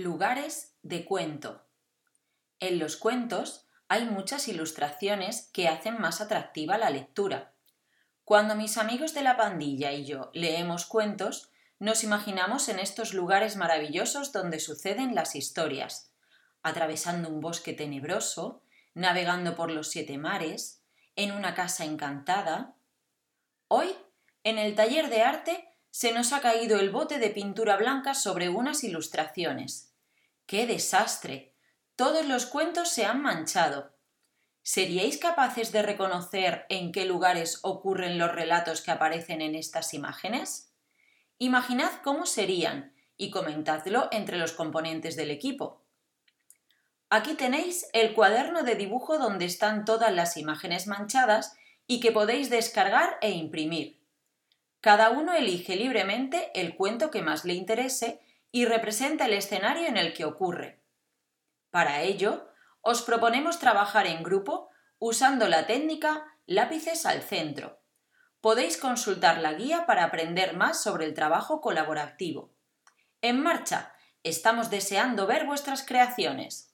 Lugares de cuento. En los cuentos hay muchas ilustraciones que hacen más atractiva la lectura. Cuando mis amigos de la pandilla y yo leemos cuentos, nos imaginamos en estos lugares maravillosos donde suceden las historias, atravesando un bosque tenebroso, navegando por los 7 mares, en una casa encantada. Hoy, en el taller de arte, se nos ha caído el bote de pintura blanca sobre unas ilustraciones. ¡Qué desastre! Todos los cuentos se han manchado. ¿Seríais capaces de reconocer en qué lugares ocurren los relatos que aparecen en estas imágenes? Imaginad cómo serían y comentadlo entre los componentes del equipo. Aquí tenéis el cuaderno de dibujo donde están todas las imágenes manchadas y que podéis descargar e imprimir. Cada uno elige libremente el cuento que más le interese y representa el escenario en el que ocurre. Para ello, os proponemos trabajar en grupo usando la técnica lápices al centro. Podéis consultar la guía para aprender más sobre el trabajo colaborativo. ¡En marcha! Estamos deseando ver vuestras creaciones.